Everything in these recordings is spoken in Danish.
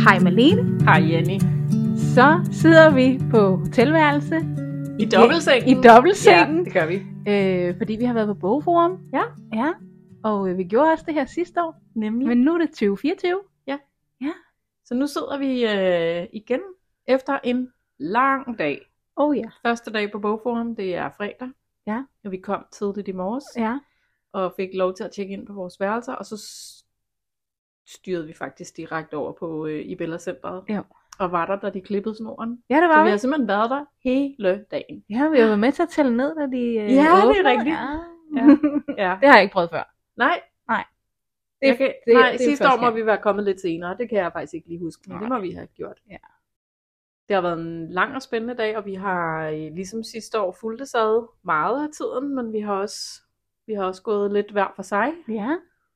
Hej Malene. Hej Jenny. Så sidder vi på hotelværelse. I dobbeltsengen. I dobbeltsengen. Ja, det gør vi. Fordi vi har været på Bogforum. Ja. Og vi gjorde også det her sidste år. Nemlig. Men nu er det 2024. Ja. Ja. Så nu sidder vi igen efter en lang dag. Ja. Første dag på Bogforum, det er fredag. Ja. Og vi kom tidligt i morges. Ja. Og fik lov til at tjekke ind på vores værelser. Og så styrede vi faktisk direkte over på i Bella Centeret. Ja. Og var der, da de klippede snoren. Ja, det var så vi. Vi har simpelthen været der hele dagen. Ja, vi har været med til at tælle ned, da de Ja, det er åbner. rigtigt. Ja. Det har jeg ikke prøvet før. Nej. Det Sidste er år må første vi være kommet lidt senere. Det kan jeg faktisk ikke lige huske, men Nej. det må vi have gjort. Ja. Det har været en lang og spændende dag, og vi har ligesom sidste år fulgtes ad meget af tiden, men vi har også gået lidt hver for sig. Ja.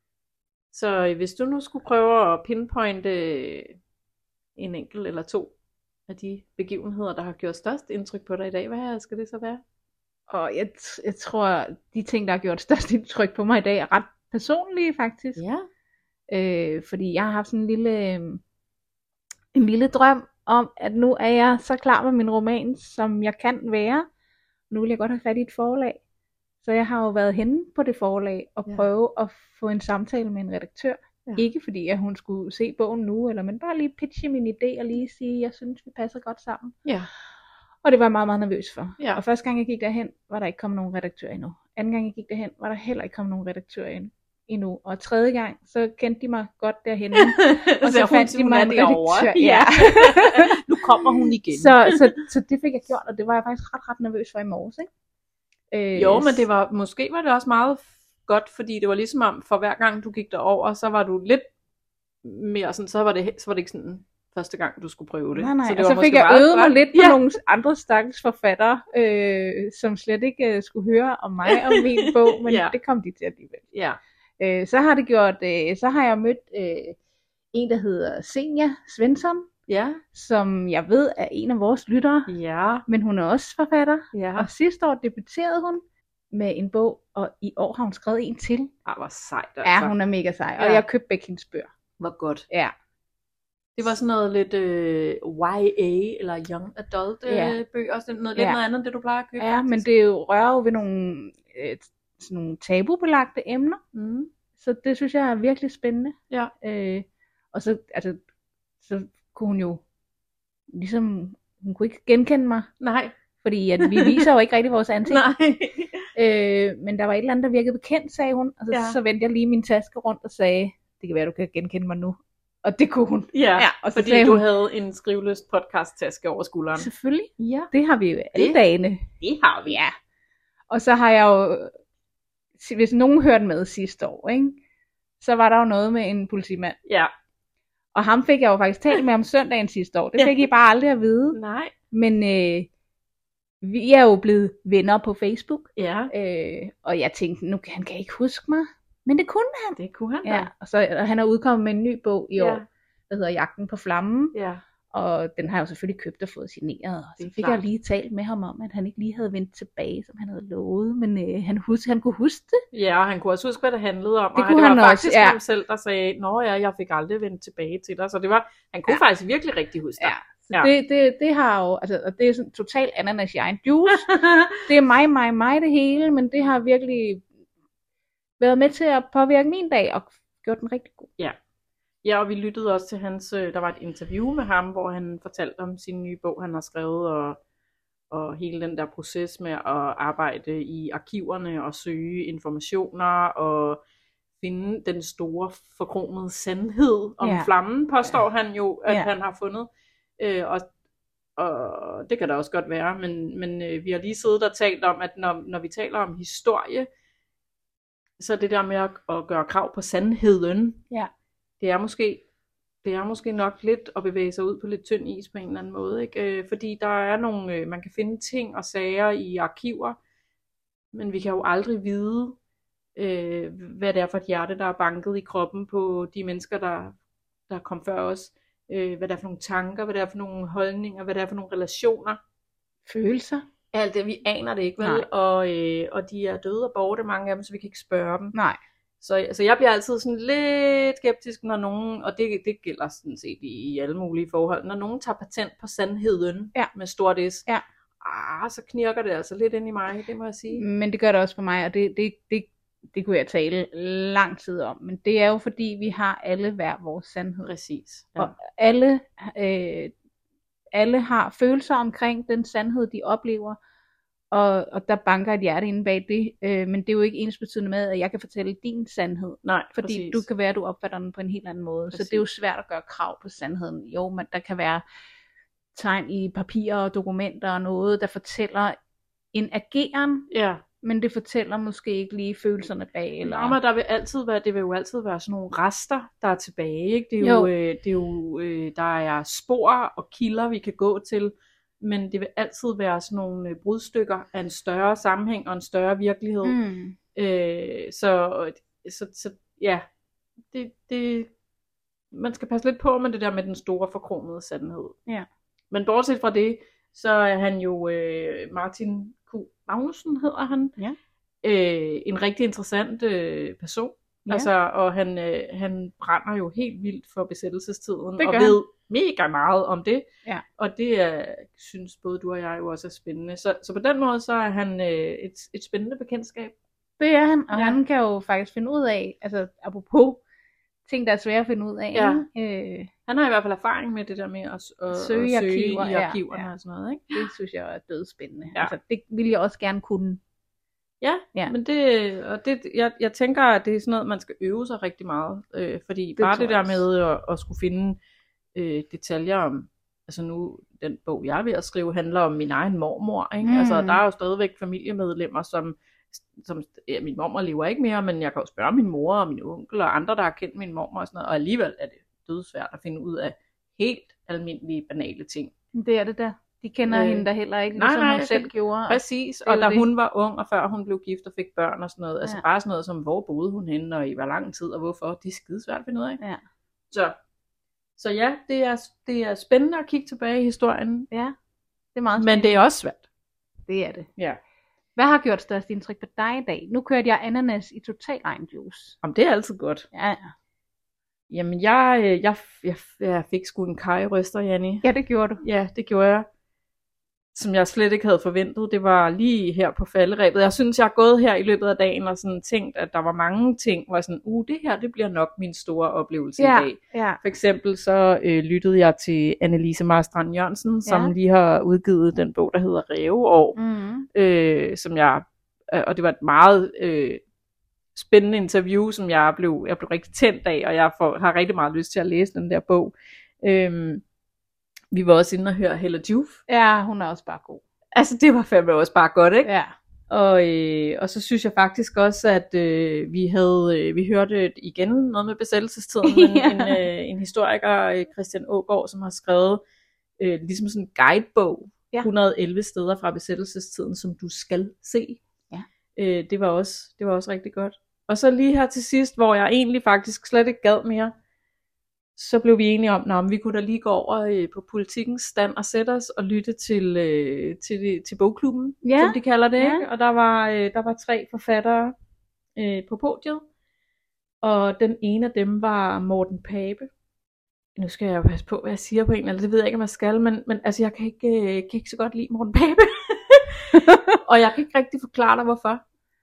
Så hvis du nu skulle prøve at pinpointe en enkelt eller to af de begivenheder, der har gjort størst indtryk på dig i dag, hvad skal det så være? Og jeg tror, de ting, der har gjort størst indtryk på mig i dag, er ret personlige faktisk. Ja. Fordi jeg har haft sådan en lille drøm om, at nu er jeg så klar med min roman, som jeg kan være. Nu vil jeg godt have fat i et forlag. Så jeg har jo været henne på det forlag og prøve at få en samtale med en redaktør. Ja. Ikke fordi, at hun skulle se bogen nu, men bare lige pitche min idé og lige sige, at jeg synes, vi passer godt sammen. Ja. Og det var jeg meget, meget nervøs for. Ja. Og første gang jeg gik derhen, var der ikke kommet nogen redaktør endnu. Anden gang jeg gik derhen, var der heller ikke kommet nogen redaktør endnu. Og tredje gang, så kendte de mig godt derhenne. Og så fandt de mig en redaktør. Ja. Nu kommer hun igen. Så det fik jeg gjort, og det var jeg faktisk ret nervøs for i morges, ikke? Jo, men måske var det også meget godt, fordi det var ligesom om, for hver gang du gik derover, så var du lidt mere sådan, så var det ikke sådan første gang, du skulle prøve det. Nej, så det og var så fik jeg øvet mig lidt på nogle andre stakkels forfattere, som slet ikke skulle høre om mig og min bog, men det kom de til alligevel. Ja. Så har jeg mødt en, der hedder Senja Svensson, som jeg ved er en af vores lyttere, men hun er også forfatter, og sidste år debuterede hun med en bog, og i år har hun skrevet en til. Hvor sejt altså. Ja, hun er mega sej, og jeg købte begge hendes bøger. Hvor godt. Ja. Det var sådan noget lidt YA, eller Young Adult bøger, sådan noget lidt noget andet, end det du plejer at købe. Ja, faktisk. Men det rører jo ved nogle, sådan nogle tabubelagte emner, så det synes jeg er virkelig spændende. Ja. Og så kunne hun jo ligesom, hun kunne ikke genkende mig. Nej. Fordi at vi viser jo ikke rigtig vores ansigt. Nej. Men der var et eller andet, der virkede bekendt, sagde hun. Og så vendte jeg lige min taske rundt og sagde, det kan være, du kan genkende mig nu. Og det kunne hun. Ja, og så fordi du havde en skriveløst podcast-taske over skulderen. Selvfølgelig. Ja. Det har vi jo alle dagene. Det har vi. Ja. Og så har jeg jo, hvis nogen hørte med sidste år, ikke, så var der jo noget med en politimand. Ja. Og ham fik jeg jo faktisk talt med om søndagen sidste år. Det fik I bare aldrig at vide. Nej. Men vi er jo blevet venner på Facebook. Ja. Og jeg tænkte, nu han kan ikke huske mig. Men det kunne han. Det kunne han da. Ja. Og han er udkommet med en ny bog i år, der hedder Jagten på Flammen. Ja. Og den har jeg jo selvfølgelig købt og fået signeret. Og så fik jeg lige talt med ham om, at han ikke lige havde vendt tilbage, som han havde lovet. Men han kunne huske det. Ja, og han kunne også huske, hvad det handlede om. Det og kunne det var han faktisk også, ham selv, der sagde, nå ja, jeg fik aldrig vendt tilbage til dig. Så han kunne faktisk virkelig rigtig huske dig. Så det har jo, altså, og det er sådan totalt ananas i egen juice. Det er mig det hele, men det har virkelig været med til at påvirke min dag og gjort den rigtig god. Ja, og vi lyttede også til der var et interview med ham, hvor han fortalte om sin nye bog, han har skrevet, og hele den der proces med at arbejde i arkiverne og søge informationer og finde den store forkromede sandhed om flammen, påstår han jo, at han har fundet. Og det kan da også godt være, men vi har lige siddet og talt om, at når vi taler om historie, så det der med at gøre krav på sandheden, det er måske nok lidt at bevæge sig ud på lidt tynd is på en eller anden måde, ikke? Fordi der er nogle, man kan finde ting og sager i arkiver, men vi kan jo aldrig vide, hvad det er for et hjerte, der er banket i kroppen på de mennesker, der kom før os. Hvad det er for nogle tanker, hvad det er for nogle holdninger, hvad det er for nogle relationer. Følelser. Alt det, vi aner det ikke, vel? Og de er døde og borte, mange af dem, så vi kan ikke spørge dem. Nej. Så jeg bliver altid sådan lidt skeptisk, når nogen, og det gælder sådan set i alle mulige forhold, når nogen tager patent på sandheden med stort S, så knirker det altså lidt ind i mig, det må jeg sige. Men det gør det også for mig, og det kunne jeg tale lang tid om, men det er jo fordi, vi har alle hver vores sandhed. Præcis. Ja. Og alle har følelser omkring den sandhed, de oplever, og der banker et hjerte inde bag det, men det er jo ikke ensbetydende med, at jeg kan fortælle din sandhed. Nej, fordi præcis. du kan være, at du opfatter den på en helt anden måde. Præcis. Så det er jo svært at gøre krav på sandheden. Jo, men der kan være tegn i papirer og dokumenter og noget, der fortæller en ageren, men det fortæller måske ikke lige følelserne bag. Eller... Nå, men det vil jo altid være sådan nogle rester, der er tilbage. Ikke? Det er jo der er spor og kilder, vi kan gå til, men det vil altid være sådan nogle brudstykker af en større sammenhæng og en større virkelighed. Så ja, det man skal passe lidt på med det der med den store forkromede sandhed. Ja. Men bortset fra det, så er han jo Martin Q. Magnussen hedder han. Ja. En rigtig interessant person. Ja. Altså, og han brænder jo helt vildt for besættelsestiden og ved mega meget om det. Ja. Og det synes både du og jeg jo også er spændende. Så på den måde så er han et spændende bekendtskab. Det er han, og han kan jo faktisk finde ud af, altså apropos ting, der er svære at finde ud af. Ja. Han har i hvert fald erfaring med det der med at søge i arkiverne og sådan noget. Ikke? Det synes jeg er dødspændende. Ja. Altså, det ville jeg også gerne kunne. Ja. Men jeg tænker, at det er sådan noget, man skal øve sig rigtig meget. Fordi det bare det der med at skulle finde detaljer om, altså nu, den bog jeg er ved at skrive, handler om min egen mormor. Ikke? Altså, der er jo stadigvæk familiemedlemmer, som min mormor lever ikke mere, men jeg kan jo spørge min mor og min onkel og andre, der har kendt min mormor og sådan noget, og alligevel er det dødsvært at finde ud af helt almindelige, banale ting. Det er det der. De kender hende der heller ikke, som hun selv gjorde. Præcis, og da hun var ung, og før hun blev gift og fik børn og sådan noget, altså bare sådan noget som, hvor boede hun henne, og i hvor lang tid, og hvorfor, det er skidesvært at finde ud af. Ja. Så ja, det er spændende at kigge tilbage i historien. Ja, det er meget spændende. Men det er også svært. Det er det. Ja. Hvad har gjort størst indtryk på dig i dag? Nu kørte jeg ananas i total egen juice. Jamen, det er altid godt. Ja. Jamen, jeg fik sgu en karryrøster, Janni. Ja, det gjorde du. Ja, det gjorde jeg. Som jeg slet ikke havde forventet. Det var lige her på falderebet. Jeg synes, jeg har gået her i løbet af dagen og sådan tænkt, at der var mange ting, hvor jeg sådan, det her, det bliver nok min store oplevelse i dag. Ja. For eksempel så lyttede jeg til Annelise Marstrand Jørgensen, som lige har udgivet den bog, der hedder Ræveår. Som og det var et meget spændende interview, som jeg blev rigtig tændt af, og jeg har rigtig meget lyst til at læse den der bog. Vi var også inde og høre Hella Juf. Ja, hun er også bare god. Altså, det var fandme også bare godt, ikke? Ja. Og så synes jeg faktisk også, at vi hørte igen noget med besættelsestiden, en historiker, Christian Aagaard, som har skrevet ligesom sådan en guidebog, 111 steder fra besættelsestiden, som du skal se. Ja. Det var også rigtig godt. Og så lige her til sidst, hvor jeg egentlig faktisk slet ikke gad mere, så blev vi enige om, at vi kunne da lige gå over på Politikens stand og sætte os og lytte til bogklubben, som de kalder det. Ikke? Og der var 3 forfattere på podiet, og den ene af dem var Morten Pape. Nu skal jeg jo passe på, hvad jeg siger på en, eller det ved jeg ikke, om jeg skal, men altså, jeg kan ikke så godt lide Morten Pape. Og jeg kan ikke rigtig forklare dig, hvorfor.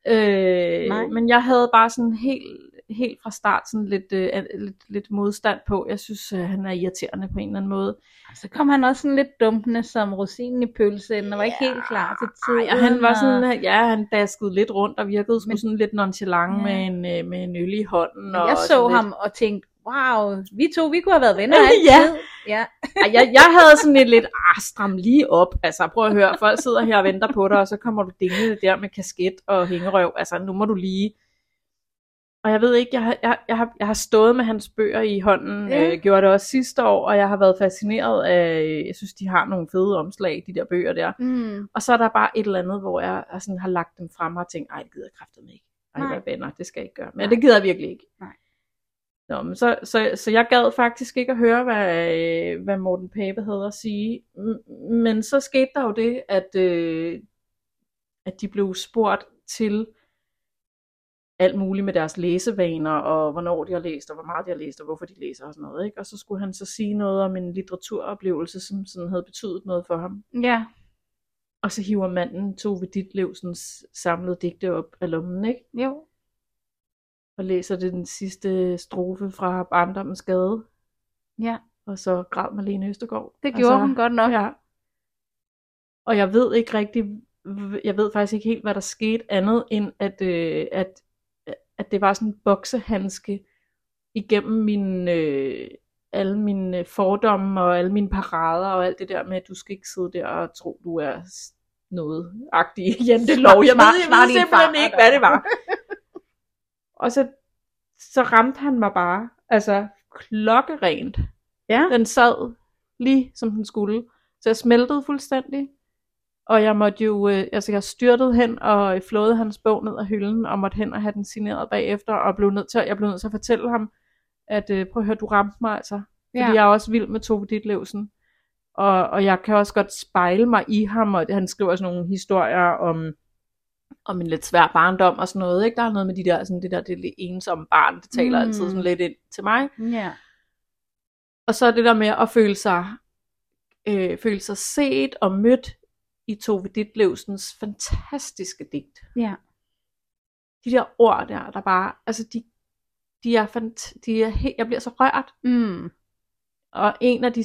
Men jeg havde bare sådan helt fra start sådan lidt modstand på. Jeg synes, han er irriterende på en eller anden måde. Så kom han også sådan lidt dumpende som rosinen i pølsen, og var ikke helt klar til tiden. Ja, han var sådan, han daskede lidt rundt og virkede sådan lidt nonchalant med en øl i hånden. Jeg så ham og tænkte, wow, vi kunne have været venner altid. Ja. Jeg havde sådan lidt, stram lige op. Altså prøv at høre, folk sidder her og venter på dig, og så kommer du dingende der med kasket og hængerøv. Altså nu må du lige. Og jeg ved ikke, jeg har stået med hans bøger i hånden, gjorde det også sidste år, og jeg har været fascineret af, jeg synes, de har nogle fede omslag, de der bøger der. Og så er der bare et eller andet, hvor jeg sådan har lagt dem frem og tænkt, det gider jeg kraftedeme ikke. Hvad venner, det skal jeg ikke gøre. Men det gider jeg virkelig ikke. Nej. Nå, men så jeg gad faktisk ikke at høre, hvad Morten Pape havde at sige. Men så skete der jo det, at de blev spurgt til alt muligt med deres læsevaner, og hvornår de har læst, og hvor meget de har læst, og hvorfor de læser og sådan noget, ikke? Og så skulle han så sige noget om en litteraturoplevelse, som sådan havde betydet noget for ham. Ja. Og så hiver manden Tove Ditlevsens samlede digte op af lommen, ikke? Jo. Og læser det den sidste strofe fra Barndommens Gade. Ja. Og så græd Malene Østergaard. Det gjorde hun godt nok. Ja. Og jeg ved ikke rigtig, jeg ved faktisk ikke helt, hvad der skete andet, end at det var sådan en boksehandske igennem alle mine fordomme og alle mine parader og alt det der med, at du skal ikke sidde der og tro, du er noget-agtig jantelov. Jeg ved simpelthen ikke, hvad det var. Og så ramte han mig bare, altså klokkerent. Ja. Den sad lige som den skulle. Så jeg smeltede fuldstændig. Og jeg måtte jo, jeg styrtede hen og flåede hans bog ned af hylden, og måtte hen og have den signeret bagefter, og jeg blev nødt til at fortælle ham, at prøv at høre, du ramte mig altså. Fordi jeg er også vild med Tove Ditlevsen. Og jeg kan også godt spejle mig i ham, og han skriver sådan nogle historier om en lidt svær barndom og sådan noget, ikke? Der er noget med det lidt ensomme barn, det taler altid sådan lidt ind til mig. Ja. Og så det der med at føle sig set og mødt i Tove Ditlevsens fantastiske digt. Ja. De der ord der bare, altså de er jeg bliver så rørt. Og en af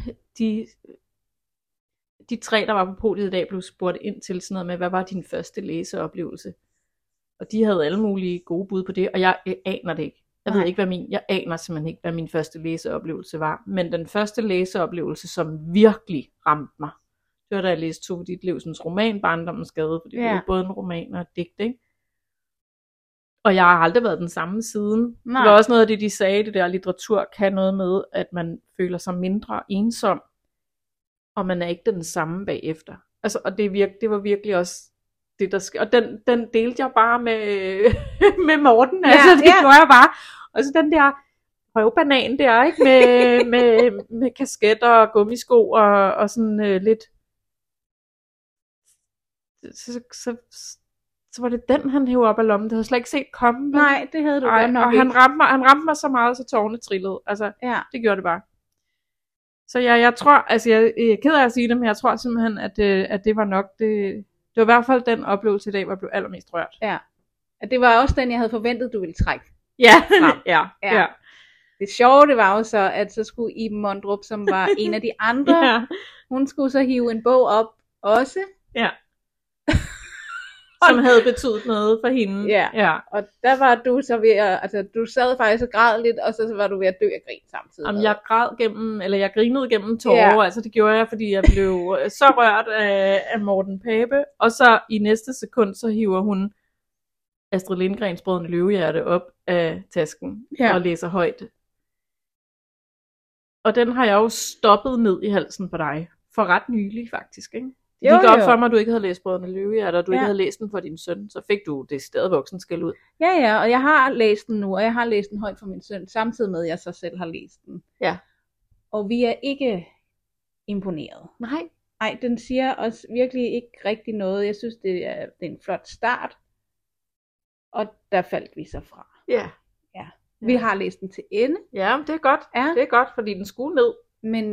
de 3, der var på podiet i dag, blev spurgt ind til sådan noget med, hvad var din første læseoplevelse? Og de havde alle mulige gode bud på det, og jeg aner det ikke. Jeg aner simpelthen ikke, hvad min første læseoplevelse var. Men den første læseoplevelse, som virkelig ramte mig, det var da jeg læste Tove Ditlevsens roman, Barndommens Gade, for det var både en roman og et digt, ikke? Og jeg har aldrig været den samme siden. Nej. Det var også noget af det, de sagde, det der litteratur kan noget med, at man føler sig mindre ensom, og man er ikke den samme bagefter. Altså, og det var virkelig også det, der skete. Og den delte jeg bare med Morten. Ja, altså, det gjorde jeg bare. Og så den der røvbanan der, ikke? Med kasketter og gummisko og sådan lidt. Så var det den, han hævde op af lommen. Det havde jeg slet ikke set komme. Nej, det havde du godt nok og ikke. Han ramte mig så meget, så tårerne trillede. Altså, det gjorde det bare. Så jeg tror, altså jeg er ked af at sige det, men jeg tror simpelthen, at det var nok det. Det var i hvert fald den oplevelse i dag, hvor jeg blev allermest rørt. Ja. At det var også den, jeg havde forventet, du ville trække. Ja. Ja. Det sjove, det var jo så, at så skulle Iben Mondrup, som var en af de andre, hun skulle så hive en bog op også. Ja. Som havde betydet noget for hende. Ja. Og der var du så ved at, altså du sad faktisk og græd lidt, og så var du ved at dø af grin samtidig. Jamen, jeg grinede gennem tårer, altså det gjorde jeg, fordi jeg blev så rørt af Morten Pape, og så i næste sekund, så hiver hun Astrid Lindgrens Brødrene Løvehjerte op af tasken og læser højt. Og den har jeg jo stoppet ned i halsen på dig, for ret nylig faktisk, ikke? Det gik op for mig, at du ikke havde læst Brødrene Løvehjerte, og du ikke havde læst den for din søn, så fik du det stedet voksenskæld ud. Ja, og jeg har læst den nu, og jeg har læst den højt for min søn, samtidig med, at jeg så selv har læst den. Ja. Og vi er ikke imponeret. Nej, den siger os virkelig ikke rigtig noget. Jeg synes, det er en flot start, og der faldt vi så fra. Ja. Vi har læst den til ende. Ja, det er godt. Ja. Det er godt, fordi den skulle ned. Men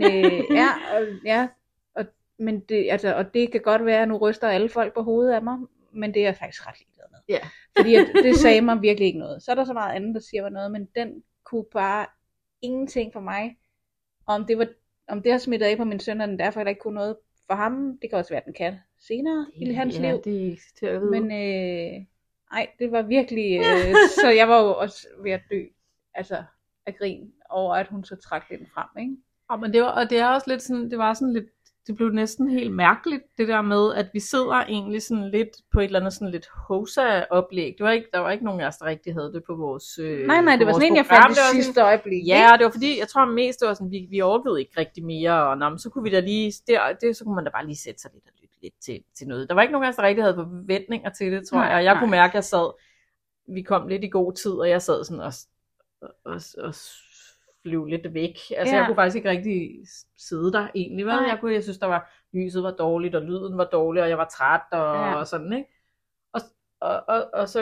men det, altså, og det kan godt være, at nu ryster alle folk på hovedet af mig, men det er jeg faktisk ret ligeglad med. Ja. Fordi det sagde mig virkelig ikke noget. Så er der så meget andet, der siger mig noget, men den kunne bare ingenting for mig. Om det har smittet af på min søn, og den derfor heller ikke kunne noget for ham. Det kan også være, at den kan senere i hans liv. Det er til at vide. Men det var virkelig, så jeg var jo også ved at dø, altså af grin over, at hun så trak den frem, ikke? Men det er også lidt sådan, det var sådan lidt, det blev næsten helt mærkeligt, det der med, at vi sidder egentlig sådan lidt på et eller andet sådan lidt hosa-oplæg. Der var ikke nogen af os, der rigtig havde det på vores Nej, det var sådan en, jeg fandt det sidste øjeblik. Ja, det var fordi, jeg tror mest, det var sådan, vi overvejede ikke rigtig mere, og så kunne vi da lige, så kunne man da bare lige sætte sig lidt og lytte lidt til noget. Der var ikke nogen af os, der rigtig havde forventninger til det, tror jeg. Og jeg kunne mærke, at vi kom lidt i god tid, og jeg sad sådan og flyve lidt væk. Altså jeg kunne faktisk ikke rigtig sidde der egentlig. Jeg synes, lyset var dårligt, og lyden var dårlig, og jeg var træt, og sådan, ikke? Og så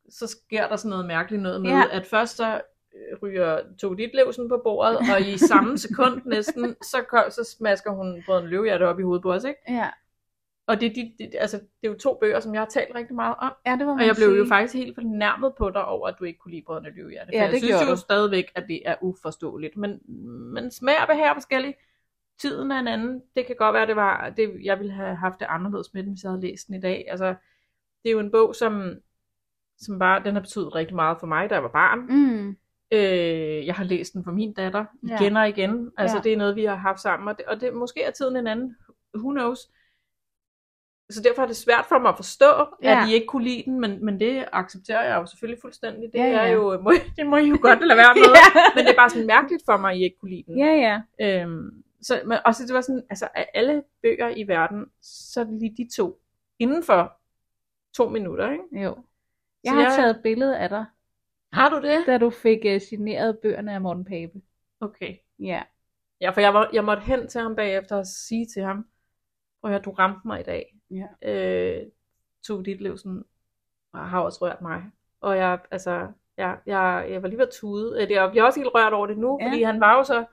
så sker der sådan noget mærkeligt noget med, at først så ryger Tove Ditlevsen på bordet, og i samme sekund næsten, så smasker hun Brødrene Løvehjerte op i hovedet på os, ikke? Ja. Og det er jo 2 bøger, som jeg har talt rigtig meget om. Ja, det var og jeg blev jo faktisk helt fornærmet på dig over, at du ikke kunne lide Brødrene Løvehjerte. For jeg synes jo stadigvæk, at det er uforståeligt. Men smag og behag er forskellige. Tiden er en anden. Det kan godt være, det var det, jeg ville have haft det anderledes med den, hvis jeg havde læst den i dag. Altså, det er jo en bog, som bare, den har betydet rigtig meget for mig, da jeg var barn. Jeg har læst den for min datter igen og igen. Altså, det er noget, vi har haft sammen. Og det måske er tiden en anden. Who knows? Så derfor er det svært for mig at forstå, at I ikke kunne lide den, men det accepterer jeg jo selvfølgelig fuldstændig. Det er jo, det må I jo godt lade være med. Men det er bare sådan mærkeligt for mig, at I ikke kunne lide den. Så også det var sådan, altså af alle bøger i verden, så er det lige de 2 inden for 2 minutter, ikke? Jo. Jeg har taget et billede af dig. Har du det? Da du fik signeret bøgerne af Morten Pape. Okay. Ja. Ja, for jeg måtte hen til ham bagefter og sige til ham, du ramte mig i dag. Ja. Tove Ditlevsen har også rørt mig. Og jeg var lige ved at tude. Jeg bliver også helt rørt over det nu, fordi han var jo så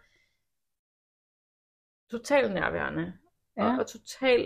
totalt nærværende. Og totalt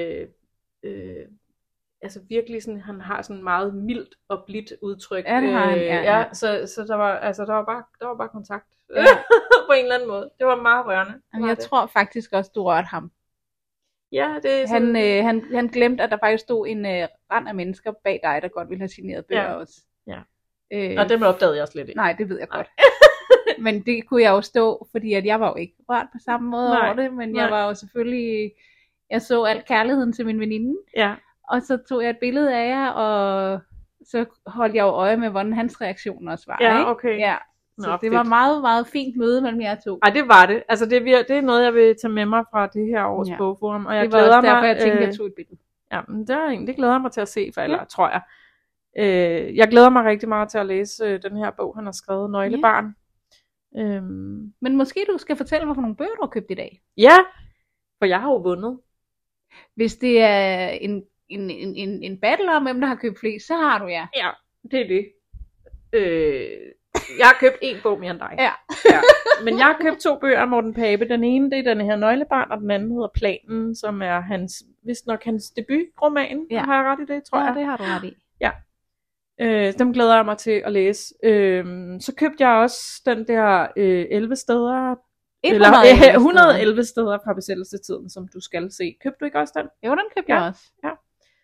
altså virkelig sådan, han har sådan meget mildt og blidt udtryk. Så der var bare kontakt på en eller anden måde. Det var meget rørende. Jeg tror faktisk også, du rørte ham. Ja, det er sådan... han glemte, at der faktisk stod en rand af mennesker bag dig, der godt ville have signeret bøger også. Ja. Og dem opdagede jeg slet ikke. Nej, det ved jeg godt. Men det kunne jeg jo stå, fordi at jeg var jo ikke rørt på samme måde over det, men jeg var jo selvfølgelig, jeg så al kærligheden til min veninde, og så tog jeg et billede af jer, og så holdt jeg jo øje med, hvordan hans reaktion også var. Ja, okay. Ja. Så det var meget, meget fint møde mellem jer 2. Ej, det var det. Altså, det er noget, jeg vil tage med mig fra det her års bogforum. Og jeg det var glæder også derfor, mig, jeg tænkte, jeg tog et billede. Ja, men det glæder jeg mig til at se, tror jeg. Jeg glæder mig rigtig meget til at læse den her bog, han har skrevet, Nøglebarn. Men måske du skal fortælle mig, for nogle bøger, du har købt i dag. Ja, for jeg har jo vundet. Hvis det er en battle om, hvem der har købt flest, så har du Ja, det er det. Jeg har købt 1 bog mere end dig. Ja. Men jeg har købt 2 bøger af Morten Pape. Den ene, det er den her Nøglebarn, og den anden hedder Planen, som er vist nok hans debutroman. Ja. Har jeg ret i det, tror jeg? Ja, det har du ret i. Ja. Dem glæder jeg mig til at læse. Så købte jeg også den der 11 steder, 111 steder fra besættelsestiden, som du skal se. Købte du ikke også den? Jo, den købte jeg også. Ja.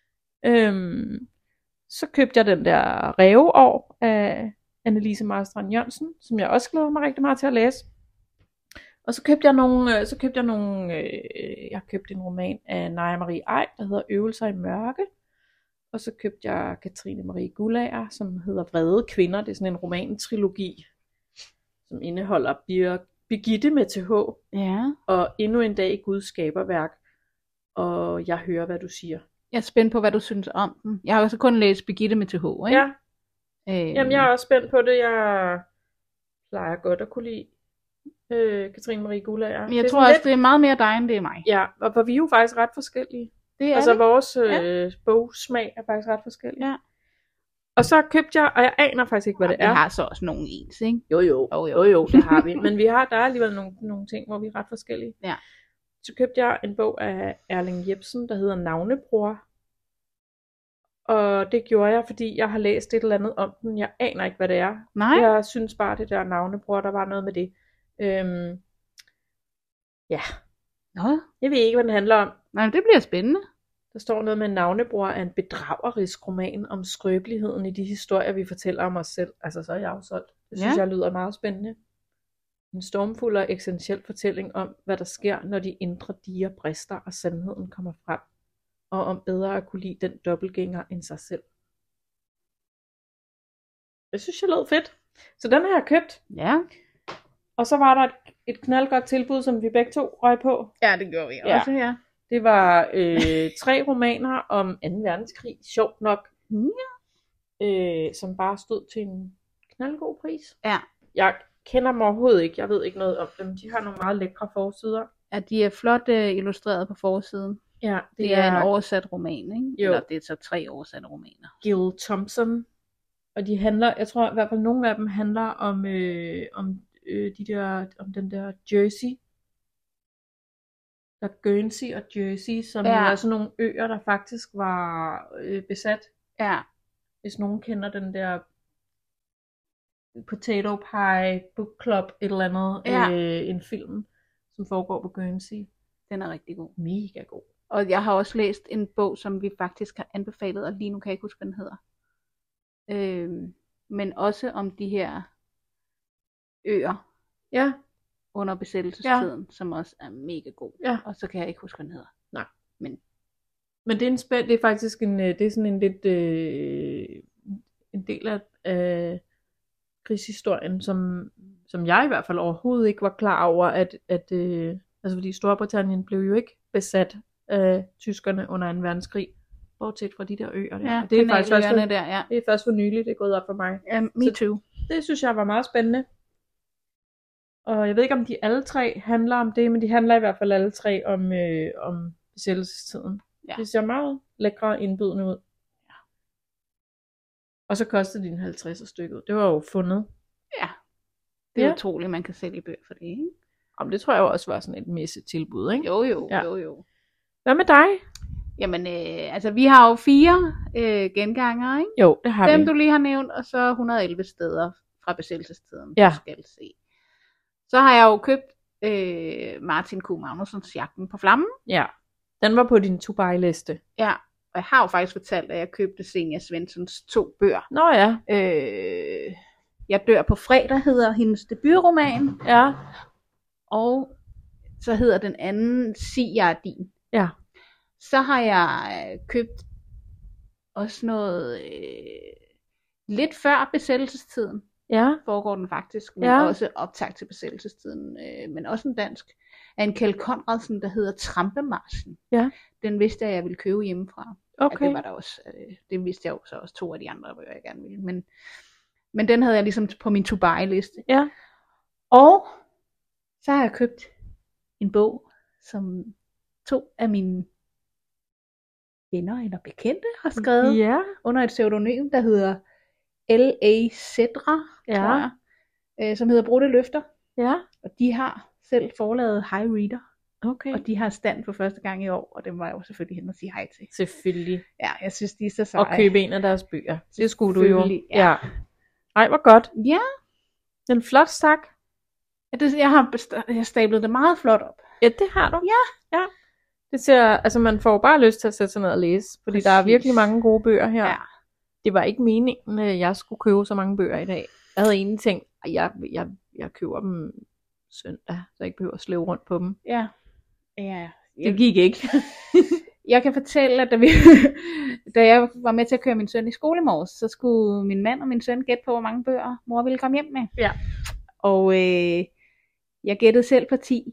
Så købte jeg den der Ræveår af Annelise Marstrand Jørgensen, som jeg også glæder mig rigtig meget til at læse. Og så købte jeg købte en roman af Naja Marie Ej, der hedder Øvelser i mørke. Og så købte jeg Katrine Marie Guldager, som hedder Vrede kvinder. Det er sådan en romantrilogi, som indeholder Birgitte med TH. Ja. Og Endnu en dag i Guds skaberværk. Og Jeg hører, hvad du siger. Jeg er spændt på, hvad du synes om den. Jeg har også kun læst Birgitte med TH, ikke? Ja. Jamen, jeg er også spændt på det. Jeg plejer godt at kunne lide Katrine Marie Guldager. Men jeg tror også, det er meget mere dig, end det er mig. Ja, og for vi er jo faktisk ret forskellige. Det er altså, vores bogsmag er faktisk ret forskellig. Ja. Og så købte jeg, og jeg aner faktisk ikke, hvad det er. Vi har så også nogle ens, ikke? Jo, det har vi. Men der er alligevel nogle ting, hvor vi er ret forskellige. Ja. Så købte jeg en bog af Erling Jepsen, der hedder Navnebror. Og det gjorde jeg, fordi jeg har læst et eller andet om den. Jeg aner ikke, hvad det er. Nej. Jeg synes bare, det der Navnebror, der var noget med det. Ja. Nå. Jeg ved ikke, hvad den handler om. Nej, det bliver spændende. Der står noget med, Navnebror er en bedragerisk roman om skrøbeligheden i de historier, vi fortæller om os selv. Altså, så er jeg jo solgt. Det synes jeg lyder meget spændende. En stormfuld og eksistentiel fortælling om, hvad der sker, når de indre diger brister, og sandheden kommer frem. Og om bedre at kunne lide den dobbeltgænger end sig selv. Det synes jeg lød fedt. Så den har jeg købt. Ja. Og så var der et knaldgodt tilbud, som vi begge to røg på. Ja, det gjorde vi også, ja. Det var 3 romaner om 2. verdenskrig, sjovt nok. Som bare stod til en knaldgod pris. Ja. Jeg kender dem overhovedet ikke. Jeg ved ikke noget om dem. De har nogle meget lækre forsider. Ja, de er flot illustreret på forsiden. Ja, det er en oversat roman, ikke? Jo. Eller det er så 3 oversatte romaner. Gil Thompson Og de handler, jeg tror i hvert fald nogle af dem handler om den der Jersey. Der er Guernsey og Jersey, som jo er sådan nogle øer, der faktisk var besat. Ja. Hvis nogen kender den der Potato Pie Book Club, et eller andet, en film, som foregår på Guernsey. Den er rigtig god. Mega god. Og jeg har også læst en bog, som vi faktisk har anbefalet, og lige nu kan jeg ikke huske, hvad den hedder. Men også om de her øer under besættelsestiden, som også er mega god. Ja. Og så kan jeg ikke huske, hvad den hedder. Nej. Men det er det er faktisk det er sådan en lidt en del af krigshistorien, som jeg i hvert fald overhovedet ikke var klar over, at altså fordi Storbritannien blev jo ikke besat af tyskerne under 2. verdenskrig, bortset fra de der øer der. Ja, det er faktisk det er først for nyligt, det er gået op for mig. Me too. Det synes jeg var meget spændende. Og jeg ved ikke, om de alle tre handler om det, men de handler i hvert fald alle tre om besættelsestiden. Ja. Det ser meget lækre og indbydende ud. Ja. Og så kostede de en 50 stykket. Det var jo fundet. Ja. Det er utroligt, man kan sælge bøger for det, ikke? Jamen, det tror jeg også var sådan et messetilbud, ikke? Jo. Hvad med dig? Jamen, altså vi har jo 4 genganger, ikke? Jo, det har vi. Dem du lige har nævnt, og så 111 steder fra besættelsestiden, du skal se. Så har jeg jo købt Martin Q. Magnussons Jagten på Flammen. Ja, den var på din to-buy-liste. Ja, og jeg har jo faktisk fortalt, at jeg købte Zenia Svenssons 2 bøger. Nå ja. Jeg dør på fredag hedder hendes debutroman. Ja. Og så hedder den anden Sig jeg er din. Ja. Så har jeg købt også noget lidt før besættelsestiden. Ja. Foregår den faktisk, men også optakt til besættelsestiden, men også en dansk, af en Kjeld Conradsen, der hedder Trampemarchen. Ja. Den vidste jeg ville købe hjemmefra. Okay. Ja, det var der også, det vidste jeg så også 2 af de andre bøger, jeg gerne ville. Men den havde jeg ligesom på min to-buy-liste. Ja. Og så har jeg købt en bog, som 2 af mine venner eller bekendte har skrevet under et pseudonym, der hedder L.A. Cedra, tror jeg, som hedder Brudte Løfter. Ja. Og de har selv forlaget High Reader. Okay. Og de har stand for første gang i år, og dem var jeg jo selvfølgelig hen og sige hej til. Selvfølgelig. Ja, jeg synes, de er så seje. Og købe en af deres bøger. Det skulle du jo. Ja. Ej, hvor godt. Ja. En flot stak. Jeg har stablet det meget flot op. Ja, det har du. Ja. Det ser, altså man får bare lyst til at sætte sig ned og læse, fordi der er virkelig mange gode bøger her. Ja. Det var ikke meningen, at jeg skulle købe så mange bøger i dag. Jeg havde egentlig tænkt, at jeg køber dem søndag, så jeg ikke behøver at slæve rundt på dem. Ja. Det gik ikke. Jeg kan fortælle, at da jeg var med til at køre min søn i skole i morges, så skulle min mand og min søn gætte på, hvor mange bøger mor ville komme hjem med. Ja. Og jeg gættede selv på 10.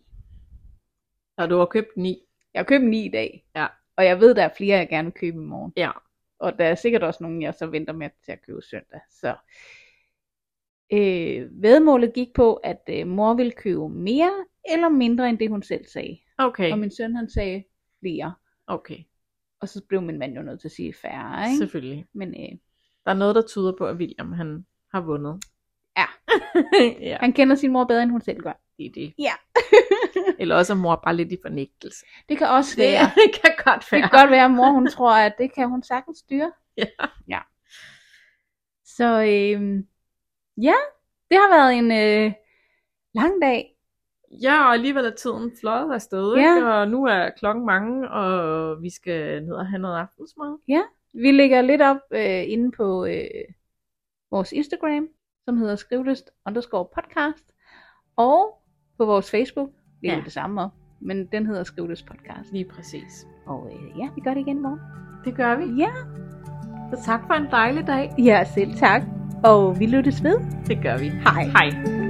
Og du har købt 9. Jeg har købt 9 i dag. Ja. Og jeg ved, der er flere, jeg gerne vil købe i morgen. Ja. Og der er sikkert også nogen, jeg så venter med til at købe søndag. Så væddemålet gik på, at mor ville købe mere eller mindre, end det hun selv sagde. Okay. Og min søn, han sagde flere. Okay. Og så blev min mand jo nødt til at sige færre, ikke? Selvfølgelig. Men der er noget, der tyder på, at William han har vundet. Ja. Ja. Han kender sin mor bedre, end hun selv gør. Det er det. Ja. Eller også er mor bare lidt i fornægtelse. Det kan også være. Det kan godt være. Det kan godt være, at mor hun tror, at det kan hun sagtens styre. Ja. Så ja, det har været en lang dag. Ja, og alligevel er tiden fløjet afsted, ikke? Og nu er klokken mange, og vi skal ned og have noget aftensmad. Ja, vi lægger lidt op inde på vores Instagram, som hedder skrivelyst_podcast, og på vores Facebook, det er det samme op, men den hedder Skrivelyst Podcast. Lige præcis. Og vi gør det igen i morgen. Det gør vi. Ja. Så tak for en dejlig dag. Ja, selv tak. Og vi lyttes ved. Det gør vi. Hej. Hej.